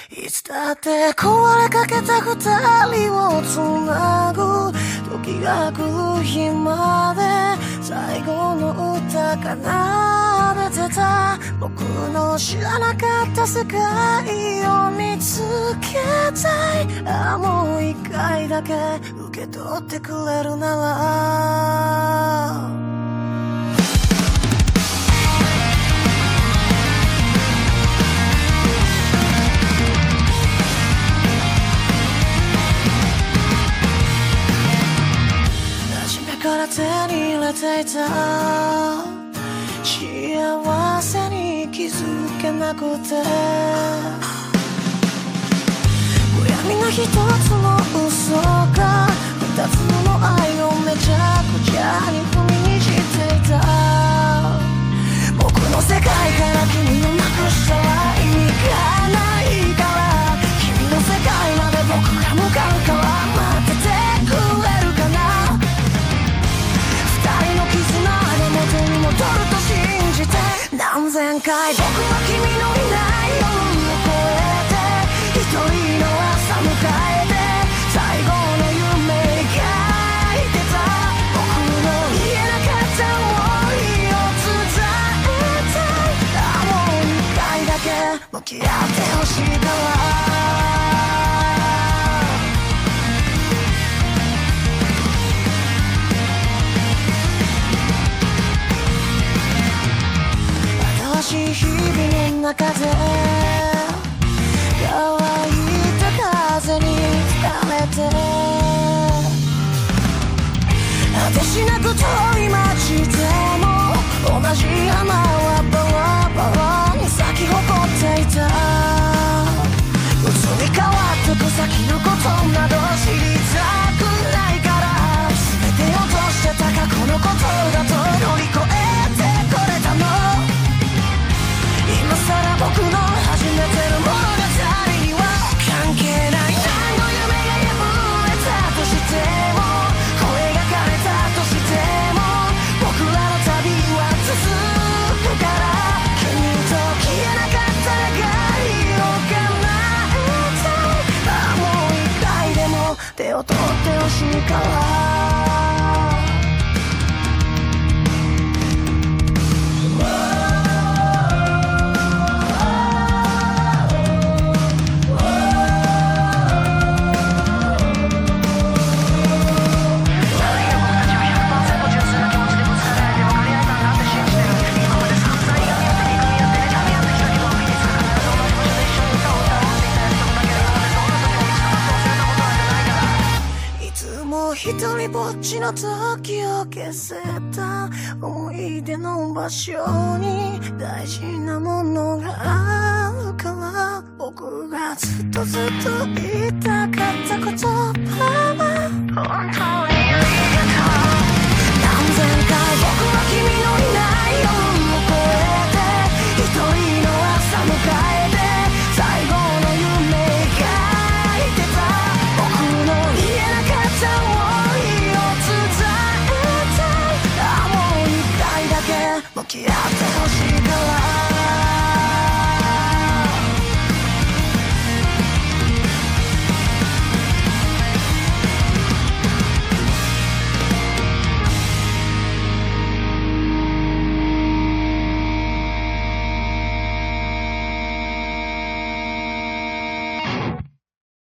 いつだって壊れかけた二人をつなぐ時が来る日まで最後の歌奏でてた僕の知らなかった世界を見つけたいもう一回だけ受け取ってくれるならから手に入れていた幸せに気づけなくて悔やみの一つの嘘が二つの愛をめちゃくちゃに踏みにじっていた僕の世界から君をなくしたら意味がないから君の世界まで僕が向かうから待っててくれるかな元に戻ると信じて何千回僕は君のいない夜を越えて一人の朝迎えて最後の夢描いてた僕の言えなかった想いを伝えたいもう一回だけ向き合ってほしいから日々の中で乾いた風に吹かれて果てしなく遠い街でも同じ花はバラバラに咲き誇っていた移り変わってく先のことなど知りたくないから全て落としてた過去のことだと乗り越えてこれたの今さら僕の初めての物語には関係ない何の夢が破れたとしても声が枯れたとしても僕らの旅は続くから君と消えなかった願いを叶えたいもう一回でも手を取ってほしいから一人ぼっちの時を消せた思い出の場所に大事なものがあるから僕がずっと言いたかったこと